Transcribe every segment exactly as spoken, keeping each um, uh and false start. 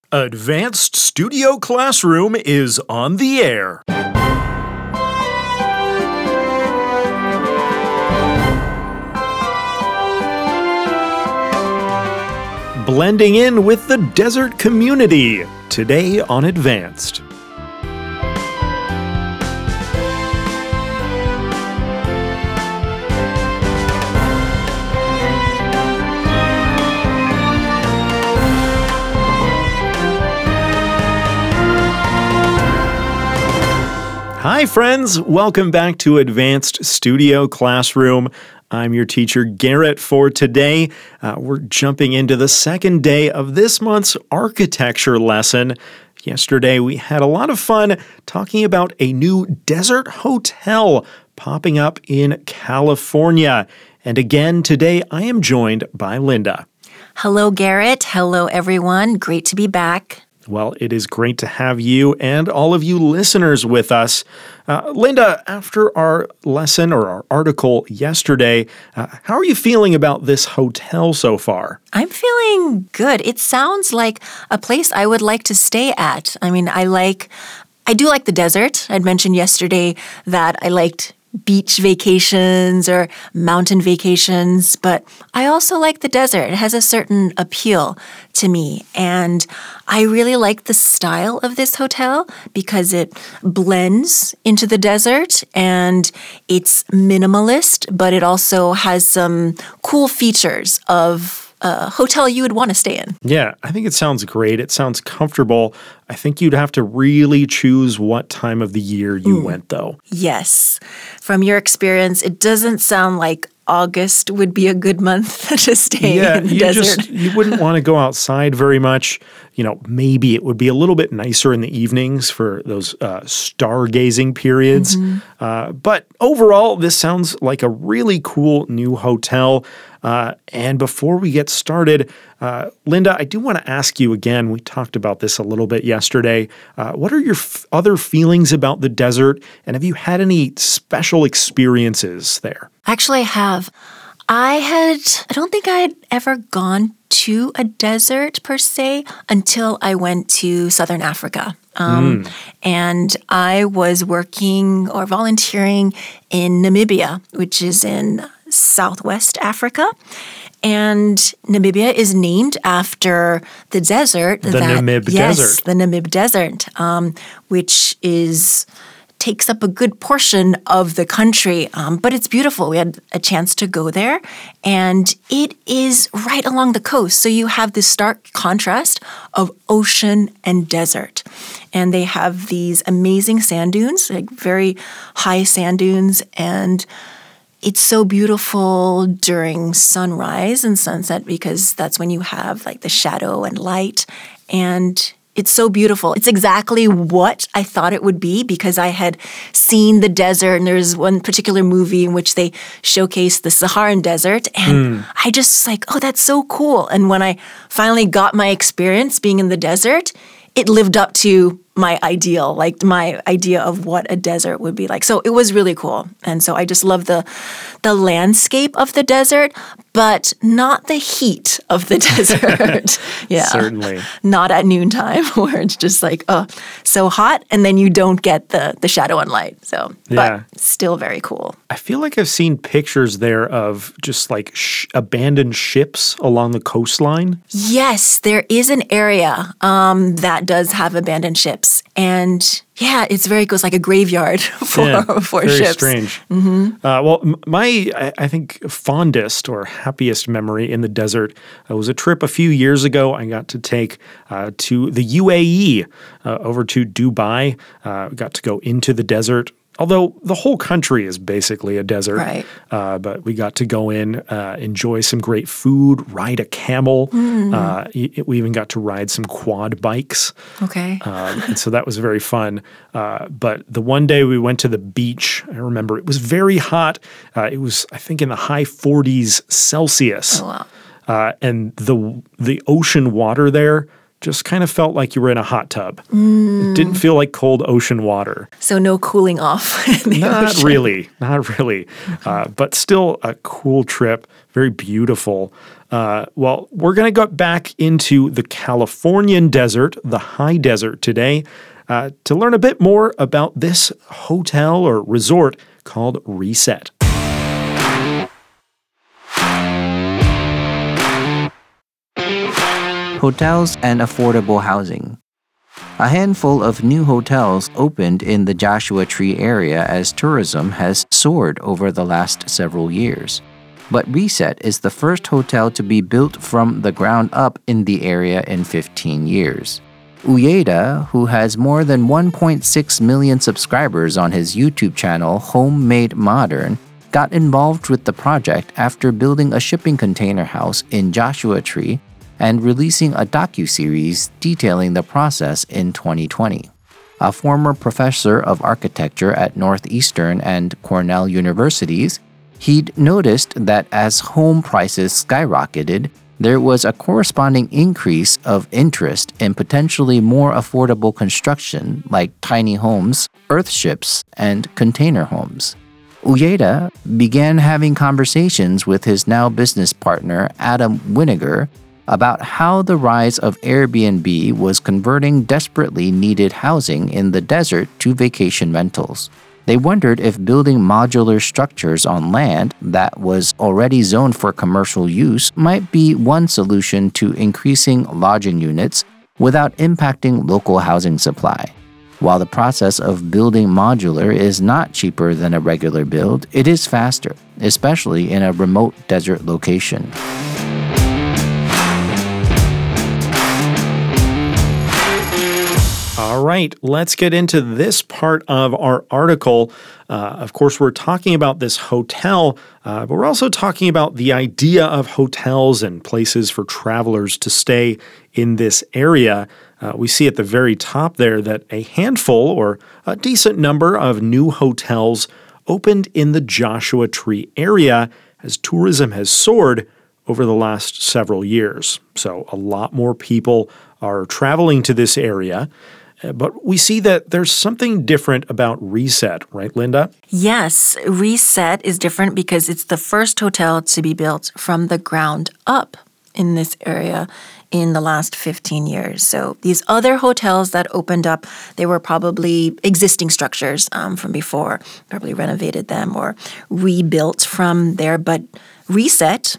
Advanced Studio Classroom is on the air. Blending in with the desert community, today on Advanced. Hi friends, welcome back to Advanced Studio Classroom. I'm your teacher, Garrett, for today. Uh, we're jumping into the second day of this month's architecture lesson. Yesterday, we had a lot of fun talking about a new desert hotel popping up in California. And again, today, I am joined by Linda. Hello, Garrett. Hello, everyone. Great to be back. Well, it is great to have you and all of you listeners with us. Uh, Linda, after our lesson or our article yesterday, uh, how are you feeling about this hotel so far? I'm feeling good. It sounds like a place I would like to stay at. I mean, I like, I do like the desert. I'd mentioned yesterday that I liked beach vacations or mountain vacations, but I also like the desert. It has a certain appeal to me, and I really like the style of this hotel because it blends into the desert and it's minimalist, but it also has some cool features of a hotel you would want to stay in. Yeah, I think it sounds great. It sounds comfortable. I think you'd have to really choose what time of the year you mm. went, though. Yes. From your experience, it doesn't sound like August would be a good month to stay yeah, in the you desert. Just, you wouldn't want to go outside very much. You know, maybe it would be a little bit nicer in the evenings for those uh, stargazing periods. Mm-hmm. Uh, but overall, this sounds like a really cool new hotel. Uh, and before we get started, uh, Linda, I do want to ask you again, we talked about this a little bit yesterday. Uh, what are your f- other feelings about the desert? And have you had any special experiences there? Actually, I have. I had, I don't think I had ever gone to a desert per se until I went to Southern Africa. Um, mm. And I was working or volunteering in Namibia, which is in Southwest Africa. And Namibia is named after the desert. The that, Namib yes, Desert. the Namib Desert, um, which is takes up a good portion of the country, um, but it's beautiful. We had a chance to go there, and it is right along the coast. So you have this stark contrast of ocean and desert. And they have these amazing sand dunes, like very high sand dunes, and it's so beautiful during sunrise and sunset because that's when you have like the shadow and light, and it's so beautiful. It's exactly what I thought it would be because I had seen the desert, and there's one particular movie in which they showcased the Saharan desert, and mm. I just like, oh, that's so cool. And when I finally got my experience being in the desert, it lived up to my ideal, like my idea of what a desert would be like. So it was really cool. And so I just love the the landscape of the desert, but not the heat of the desert. Yeah. Certainly. Not at noontime where it's just like, oh, so hot, and then you don't get the, the shadow and light. So, yeah. But still very cool. I feel like I've seen pictures there of just like sh- abandoned ships along the coastline. Yes, there is an area um, that does have abandoned ships. And yeah, it's very cool. It's like a graveyard for, yeah, for very ships. Strange. Mm-hmm. Uh, well, my, I, I think, fondest or happiest memory in the desert uh, was a trip a few years ago I got to take uh, to the U A E, uh, over to Dubai. Uh, got to go into the desert. Although the whole country is basically a desert, right. uh, but we got to go in, uh, enjoy some great food, ride a camel. Mm. Uh, we even got to ride some quad bikes. Okay. Um, and so that was very fun. Uh, but the one day we went to the beach, I remember it was very hot. Uh, it was, I think, in the high forties Celsius. Oh, wow. Uh, and the the ocean water there just kind of felt like you were in a hot tub. Mm. It didn't feel like cold ocean water. So no cooling off in the Not ocean. really. Not really. Uh, but still a cool trip. Very beautiful. Uh, well, we're going to go back into the Californian desert, the high desert today, uh, to learn a bit more about this hotel or resort called Reset. Hotels and affordable housing. A handful of new hotels opened in the Joshua Tree area as tourism has soared over the last several years. But Reset is the first hotel to be built from the ground up in the area in fifteen years. Uyeda, who has more than one point six million subscribers on his YouTube channel Homemade Modern, got involved with the project after building a shipping container house in Joshua Tree and releasing a docuseries detailing the process in twenty twenty. A former professor of architecture at Northeastern and Cornell universities, he'd noticed that as home prices skyrocketed, there was a corresponding increase of interest in potentially more affordable construction like tiny homes, earthships, and container homes. Uyeda began having conversations with his now business partner Adam Winiger about how the rise of Airbnb was converting desperately needed housing in the desert to vacation rentals. They wondered if building modular structures on land that was already zoned for commercial use might be one solution to increasing lodging units without impacting local housing supply. While the process of building modular is not cheaper than a regular build, it is faster, especially in a remote desert location. All right, let's get into this part of our article. Uh, of course, we're talking about this hotel, uh, but we're also talking about the idea of hotels and places for travelers to stay in this area. Uh, we see at the very top there that a handful or a decent number of new hotels opened in the Joshua Tree area as tourism has soared over the last several years. So a lot more people are traveling to this area. But we see that there's something different about Reset, right, Linda? Yes, Reset is different because it's the first hotel to be built from the ground up in this area in the last fifteen years. So these other hotels that opened up, they were probably existing structures um, from before, probably renovated them or rebuilt from there. But Reset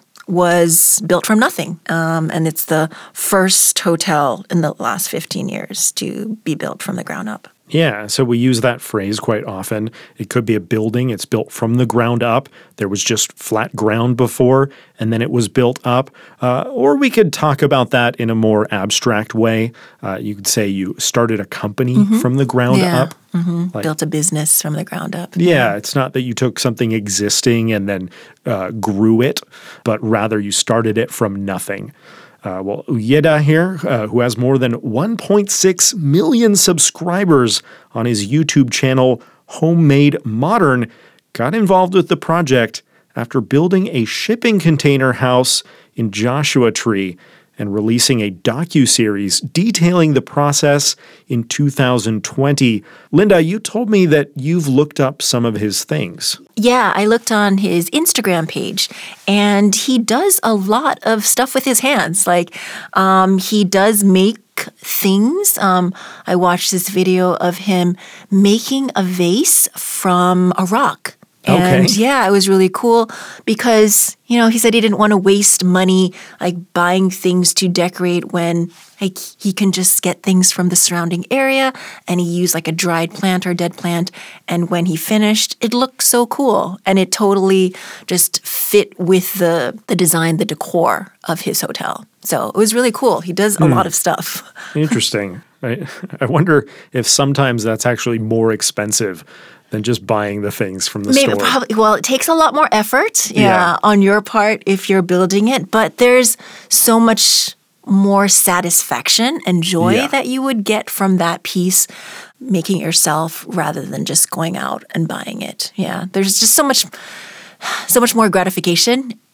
was built from nothing. Um, and it's the first hotel in the last fifteen years to be built from the ground up. Yeah, so we use that phrase quite often. It could be a building, it's built from the ground up. There was just flat ground before, and then it was built up. Uh, or we could talk about that in a more abstract way. Uh, you could say you started a company mm-hmm. from the ground yeah. up. Mm-hmm. Like, built a business from the ground up. Yeah, yeah, it's not that you took something existing and then uh, grew it, but rather you started it from nothing. Uh, well, Uyeda here, uh, who has more than one point six million subscribers on his YouTube channel, Homemade Modern, got involved with the project after building a shipping container house in Joshua Tree and releasing a docuseries detailing the process in two thousand twenty. Linda, you told me that you've looked up some of his things. Yeah, I looked on his Instagram page, and he does a lot of stuff with his hands. Like, um, he does make things. Um, I watched this video of him making a vase from a rock. And okay. yeah, it was really cool because, you know, he said he didn't want to waste money like buying things to decorate when like he can just get things from the surrounding area, and he used like a dried plant or dead plant. And when he finished, it looked so cool, and it totally just fit with the the design, the decor of his hotel. So it was really cool. He does a hmm. lot of stuff. Interesting. I, I wonder if sometimes that's actually more expensive than just buying the things from the Maybe, store. Probably, well, it takes a lot more effort, yeah, Yeah. on your part if you're building it, but there's so much more satisfaction and joy Yeah. that you would get from that piece, making it yourself rather than just going out and buying it. Yeah, there's just so much, so much more gratification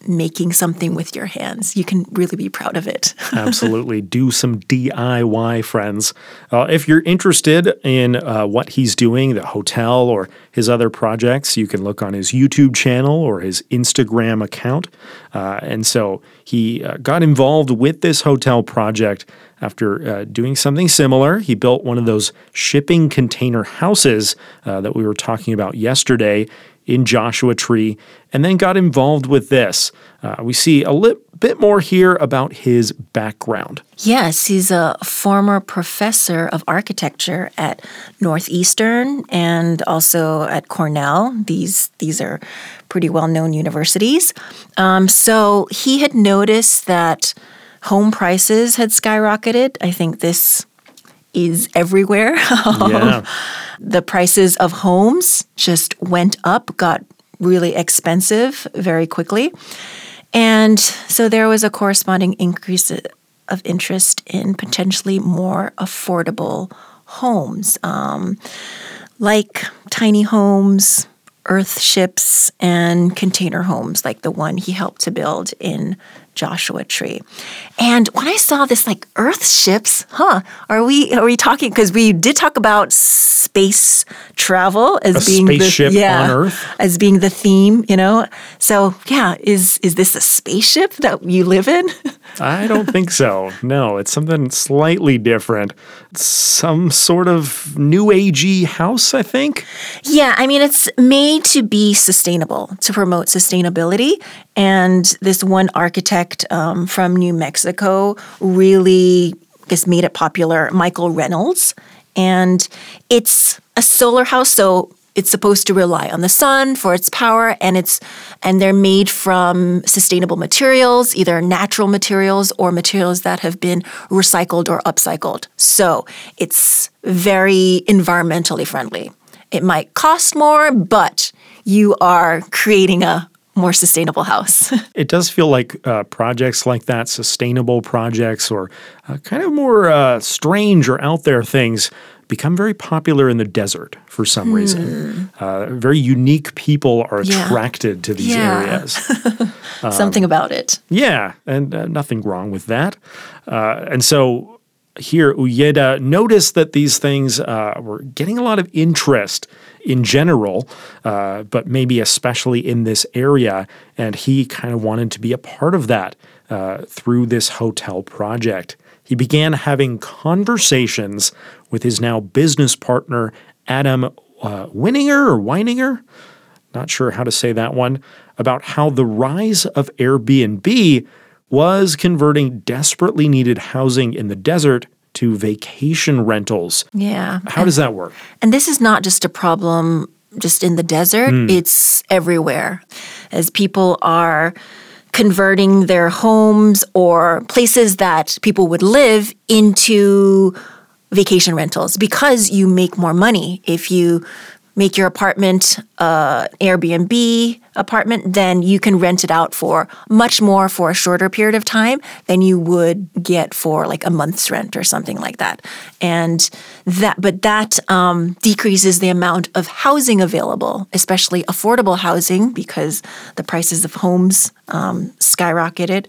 making something with your hands. You can really be proud of it. Absolutely. Do some D I Y, friends. Uh, if you're interested in uh, what he's doing, the hotel or his other projects, you can look on his YouTube channel or his Instagram account. Uh, and so he uh, got involved with this hotel project after uh, doing something similar. He built one of those shipping container houses uh, that we were talking about yesterday in Joshua Tree, and then got involved with this. Uh, we see a li- bit more here about his background. Yes, he's a former professor of architecture at Northeastern and also at Cornell. These these are pretty well-known universities. Um, so he had noticed that home prices had skyrocketed. I think this is everywhere. Yeah. The prices of homes just went up, got really expensive very quickly. And so there was a corresponding increase of interest in potentially more affordable homes, um, like tiny homes, earth ships, and container homes like the one he helped to build in Joshua Tree. And when I saw this, like, earth ships, huh, are we are we talking, because we did talk about space travel as A being spaceship the, yeah, on Earth? as being the theme, you know? So yeah, is is this a spaceship that you live in? I don't think so. No, it's something slightly different. Some sort of new agey house, I think. Yeah, I mean, it's made to be sustainable, to promote sustainability. And this one architect um, from New Mexico really just made it popular, Michael Reynolds. And it's a solar house, so it's supposed to rely on the sun for its power, and it's and they're made from sustainable materials, either natural materials or materials that have been recycled or upcycled. So it's very environmentally friendly. It might cost more, but you are creating a more sustainable house. It does feel like uh, projects like that, sustainable projects or uh, kind of more uh, strange or out there things, become very popular in the desert for some hmm. reason. Uh, very unique people are Yeah. attracted to these Yeah. areas. Something about it. Yeah, and uh, nothing wrong with that. Uh, and so here, Uyeda noticed that these things uh, were getting a lot of interest in general, uh, but maybe especially in this area, and he kind of wanted to be a part of that uh, through this hotel project. He began having conversations with his now business partner, Adam uh, Winninger or Weininger, not sure how to say that one, about how the rise of Airbnb was converting desperately needed housing in the desert to vacation rentals. Yeah. How does that work? And this is not just a problem just in the desert, it's everywhere. As people are converting their homes or places that people would live into vacation rentals, because you make more money. If you make your apartment uh, Airbnb apartment, then you can rent it out for much more for a shorter period of time than you would get for like a month's rent or something like that. And that, but that um, decreases the amount of housing available, especially affordable housing, because the prices of homes um, skyrocketed.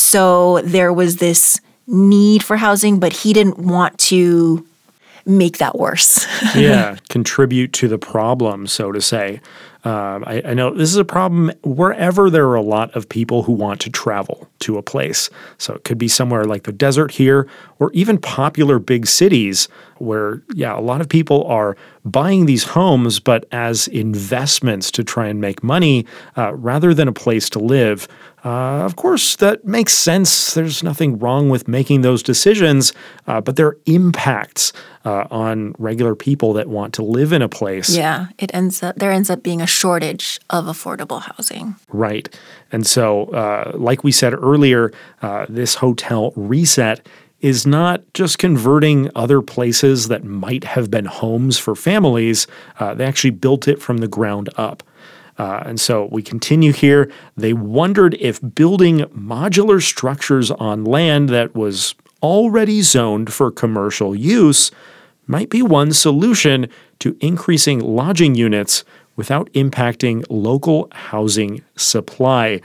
So there was this need for housing, but he didn't want to make that worse. Yeah, contribute to the problem, so to say. Um, I, I know this is a problem wherever there are a lot of people who want to travel to a place. So it could be somewhere like the desert here, or even popular big cities where, yeah, a lot of people are buying these homes, but as investments to try and make money uh, rather than a place to live. Uh, of course, that makes sense. There's nothing wrong with making those decisions, uh, but there are impacts uh, on regular people that want to live in a place. Yeah, it ends up there ends up being a shortage of affordable housing. Right. And so, uh, like we said earlier, uh, this hotel reset is not just converting other places that might have been homes for families. Uh, they actually built it from the ground up. Uh, and so we continue here. They wondered if building modular structures on land that was already zoned for commercial use might be one solution to increasing lodging units without impacting local housing supply.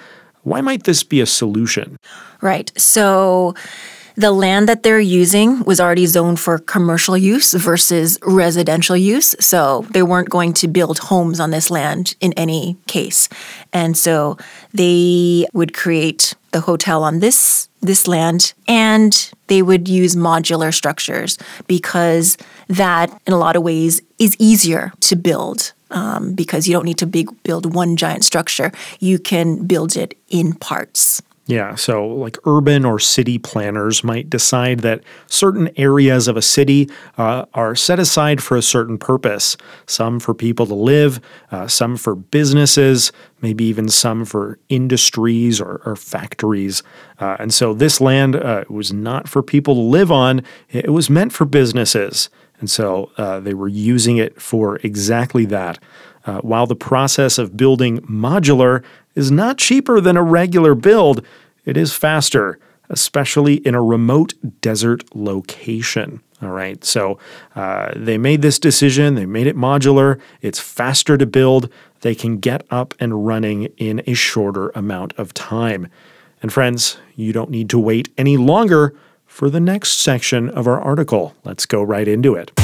Why might this be a solution? Right. So the land that they're using was already zoned for commercial use versus residential use. So they weren't going to build homes on this land in any case. And so they would create the hotel on this this land, and they would use modular structures because that, in a lot of ways, is easier to build. Um, because you don't need to big, build one giant structure. You can build it in parts. Yeah, so like urban or city planners might decide that certain areas of a city uh, are set aside for a certain purpose. Some for people to live, uh, some for businesses, maybe even some for industries or, or factories. Uh, and so this land uh, was not for people to live on. It was meant for businesses. And so uh, they were using it for exactly that. Uh, while the process of building modular is not cheaper than a regular build, it is faster, especially in a remote desert location. All right, so uh, they made this decision. They made it modular. It's faster to build. They can get up and running in a shorter amount of time. And friends, you don't need to wait any longer for the next section of our article. Let's go right into it.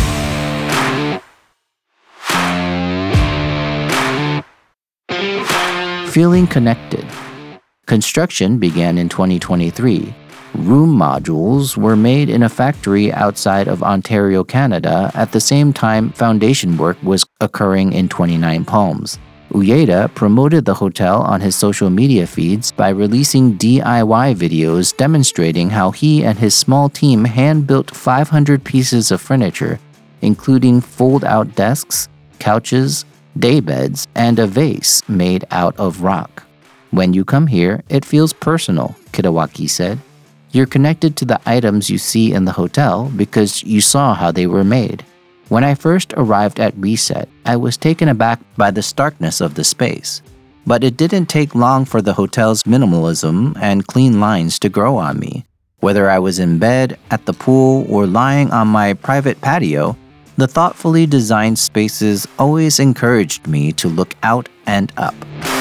Feeling connected. Construction began in twenty twenty-three. Room modules were made in a factory outside of Ontario, Canada, at the same time foundation work was occurring in twenty-nine Palms. Uyeda promoted the hotel on his social media feeds by releasing D I Y videos demonstrating how he and his small team hand-built five hundred pieces of furniture, including fold-out desks, couches, daybeds, and a vase made out of rock. When you come here, it feels personal, Kitawaki said. You're connected to the items you see in the hotel because you saw how they were made. When I first arrived at Reset, I was taken aback by the starkness of the space. But it didn't take long for the hotel's minimalism and clean lines to grow on me. Whether I was in bed, at the pool, or lying on my private patio, the thoughtfully designed spaces always encouraged me to look out and up.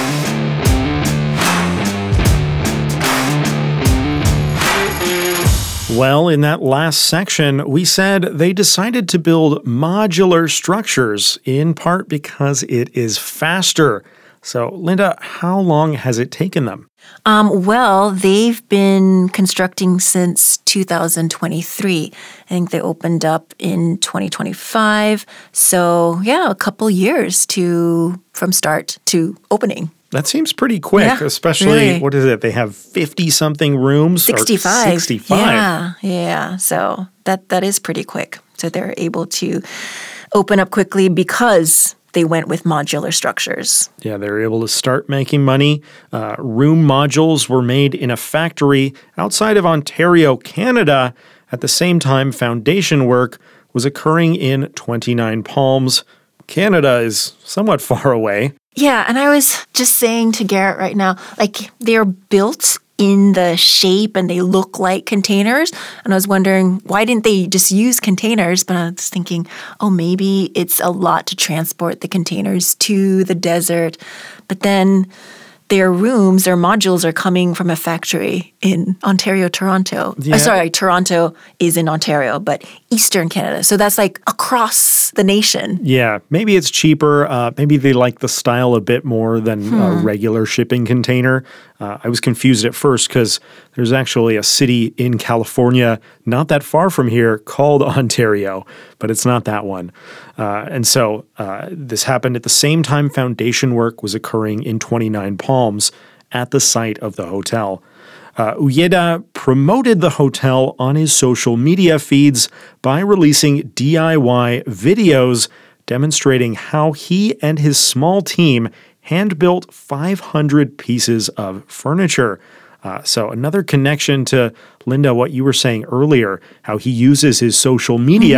Well, in that last section, we said they decided to build modular structures, in part because it is faster. So, Linda, how long has it taken them? Um, well, they've been constructing since two thousand twenty-three. I think they opened up in twenty twenty-five. So, yeah, a couple years to from start to opening. That seems pretty quick, yeah, especially, really. What is it? They have fifty-something rooms? sixty-five. Or sixty-five. Yeah, yeah. So that that is pretty quick. So they're able to open up quickly because they went with modular structures. Yeah, they were able to start making money. Uh, room modules were made in a factory outside of Ontario, Canada. At the same time, foundation work was occurring in twenty-nine Palms. Canada is somewhat far away. Yeah, and I was just saying to Garrett right now, like they're built in the shape and they look like containers. And I was wondering, why didn't they just use containers? But I was thinking, oh, maybe it's a lot to transport the containers to the desert. But then their rooms, their modules are coming from a factory in Ontario, Toronto. Yeah. Uh, sorry, Toronto is in Ontario, but Eastern Canada. So that's like across the nation. Yeah, maybe it's cheaper. Uh, maybe they like the style a bit more than Hmm. a regular shipping container. Uh, I was confused at first because there's actually a city in California not that far from here called Ontario, but it's not that one. Uh, and so uh, this happened at the same time foundation work was occurring in twenty-nine Palms at the site of the hotel. Uh, Uyeda promoted the hotel on his social media feeds by releasing D I Y videos demonstrating how he and his small team hand-built five hundred pieces of furniture. Uh, so another connection to, Linda, what you were saying earlier, how he uses his social media Mm-hmm.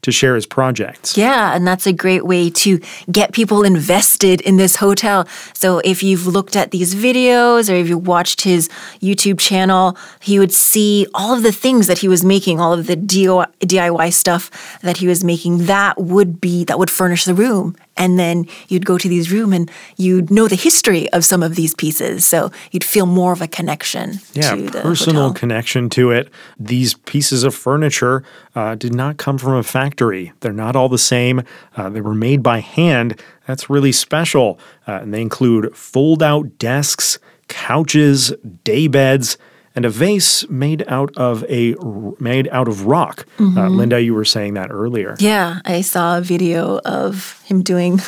to share his projects. Yeah, and that's a great way to get people invested in this hotel. So if you've looked at these videos or if you watched his YouTube channel, he would see all of the things that he was making, all of the D I Y stuff that he was making. That would be, that would furnish the room. And then you'd go to these rooms and you'd know the history of some of these pieces. So you'd feel more of a connection yeah, to the personal hotel. connection to it. These pieces of furniture uh, did not come from a factory. They're not all the same. Uh, they were made by hand. That's really special. Uh, and they include fold-out desks, couches, day beds, and a vase made out of a made out of rock. Mm-hmm. Uh, Linda, you were saying that earlier. Yeah, I saw a video of him doing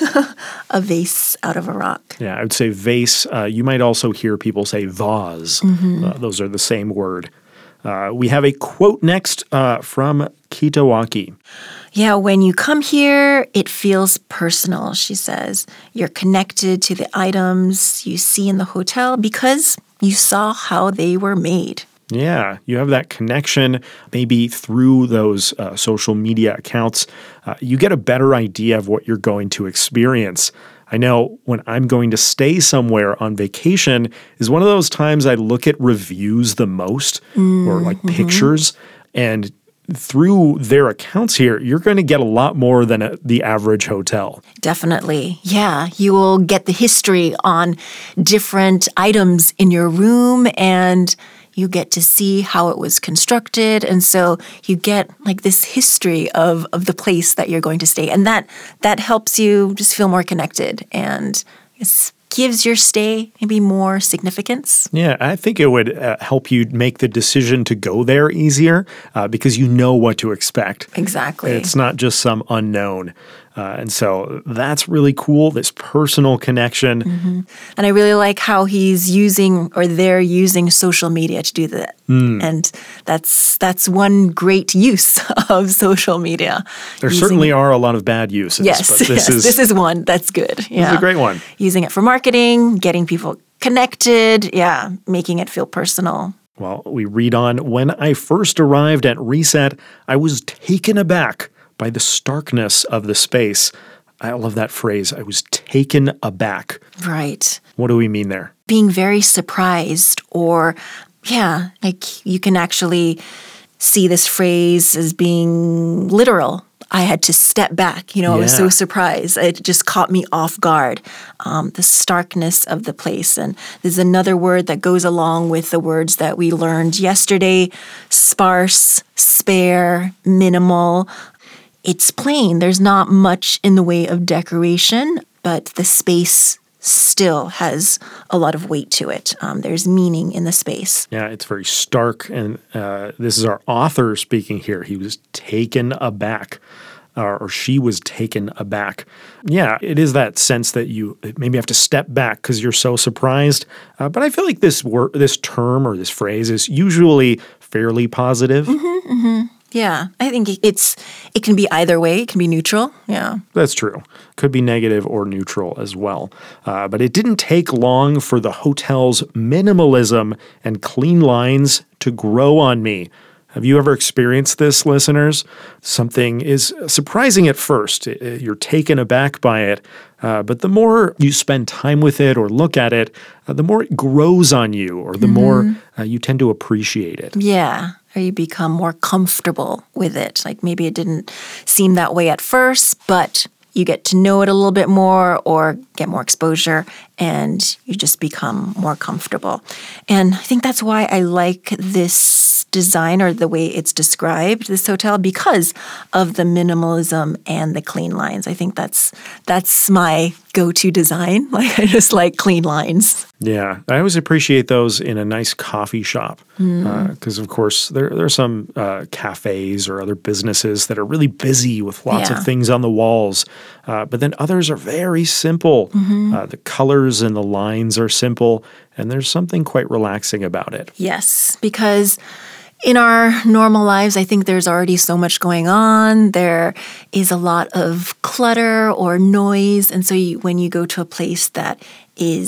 a vase out of a rock. Yeah, I would say vase. Uh, you might also hear people say vase. Mm-hmm. Uh, those are the same word. Uh, we have a quote next uh, from Kitawaki. Yeah, when you come here, it feels personal, she says. You're connected to the items you see in the hotel because you saw how they were made. Yeah, you have that connection maybe through those uh, social media accounts. Uh, you get a better idea of what you're going to experience. I know when I'm going to stay somewhere on vacation is one of those times I look at reviews the most mm, or like mm-hmm. pictures. And through their accounts here, you're going to get a lot more than a, the average hotel. Definitely. Yeah. You will get the history on different items in your room and you get to see how it was constructed. And so you get like this history of, of the place that you're going to stay. And that that helps you just feel more connected and it's gives your stay maybe more significance. Yeah, I think it would uh, help you make the decision to go there easier uh, because you know what to expect. Exactly. It's not just some unknown. Uh, and so that's really cool, this personal connection. Mm-hmm. And I really like how he's using or they're using social media to do that. Mm. And that's that's one great use of social media. There using certainly are a lot of bad uses. Yes, but this yes, is, this is one that's good. Yeah. This is a great one. Using it for marketing, getting people connected, yeah, making it feel personal. Well, we read on, when I first arrived at Reset, I was taken aback by the starkness of the space. I love that phrase. I was taken aback. Right. What do we mean there? Being very surprised or, yeah, like you can actually see this phrase as being literal. I had to step back. You know, yeah. I was so surprised. It just caught me off guard, um, the starkness of the place. And there's another word that goes along with the words that we learned yesterday, sparse, spare, minimal. It's plain. There's not much in the way of decoration, but the space still has a lot of weight to it. Um, there's meaning in the space. Yeah, it's very stark. And uh, this is our author speaking here. He was taken aback, uh, or she was taken aback. Yeah, it is that sense that you maybe have to step back because you're so surprised. Uh, but I feel like this word, this term or this phrase is usually fairly positive. Mm-hmm, mm-hmm. Yeah, I think it's it can be either way. It can be neutral. Yeah. That's true. Could be negative or neutral as well. Uh, but it didn't take long for the hotel's minimalism and clean lines to grow on me. Have you ever experienced this, listeners? Something is surprising at first. You're taken aback by it. Uh, but the more you spend time with it or look at it, uh, the more it grows on you or the mm-hmm. more uh, you tend to appreciate it. Yeah. Or you become more comfortable with it. Like maybe it didn't seem that way at first, but you get to know it a little bit more or get more exposure and you just become more comfortable. And I think that's why I like this design or the way it's described, this hotel, because of the minimalism and the clean lines. I think that's that's my go-to design. Like I just like clean lines. Yeah, I always appreciate those in a nice coffee shop because, mm. uh, of course, there, there are some uh, cafes or other businesses that are really busy with lots yeah. of things on the walls, uh, but then others are very simple. Mm-hmm. Uh, the colors and the lines are simple, and there's something quite relaxing about it. Yes, because in our normal lives, I think there's already so much going on. There is a lot of clutter or noise, and so you, when you go to a place that is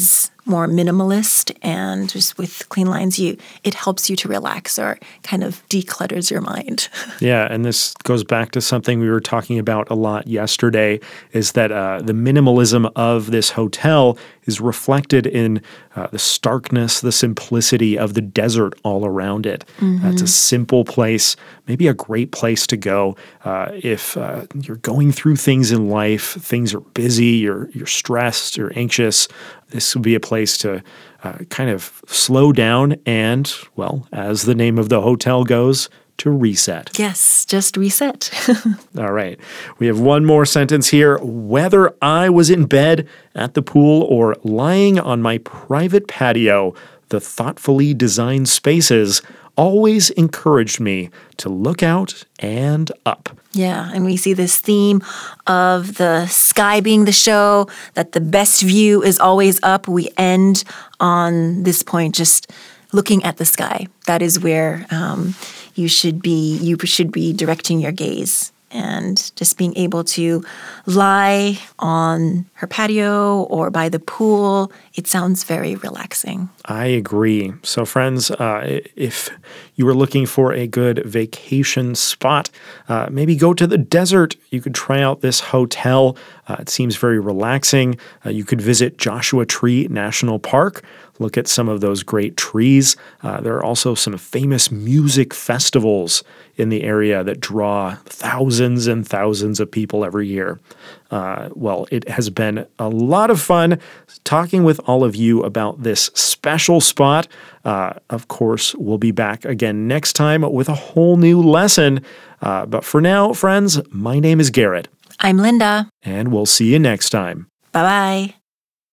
more minimalist and just with clean lines, you it helps you to relax or kind of declutters your mind. Yeah, and this goes back to something we were talking about a lot yesterday, is that uh, the minimalism of this hotel is reflected in uh, the starkness, the simplicity of the desert all around it. Mm-hmm. Uh, it's a simple place, maybe a great place to go uh, if uh, you're going through things in life, things are busy, you're, you're stressed, you're anxious. This would be a place to uh, kind of slow down and, well, as the name of the hotel goes, to reset. Yes, just reset. All right. We have one more sentence here. Whether I was in bed, at the pool, or lying on my private patio, the thoughtfully designed spaces always encouraged me to look out and up. Yeah, and we see this theme of the sky being the show, that the best view is always up. We end on this point just looking at the sky. That is where um, you should be. You should be directing your gaze. And just being able to lie on her patio or by the pool, it sounds very relaxing. I agree. So friends, uh, if you were looking for a good vacation spot, uh, maybe go to the desert. You could try out this hotel. Uh, it seems very relaxing. Uh, you could visit Joshua Tree National Park. Look at some of those great trees. Uh, there are also some famous music festivals in the area that draw thousands and thousands of people every year. Uh, well, it has been a lot of fun talking with all of you about this special spot. Uh, of course, we'll be back again next time with a whole new lesson. Uh, but for now, friends, my name is Garrett. I'm Linda. And we'll see you next time. Bye-bye.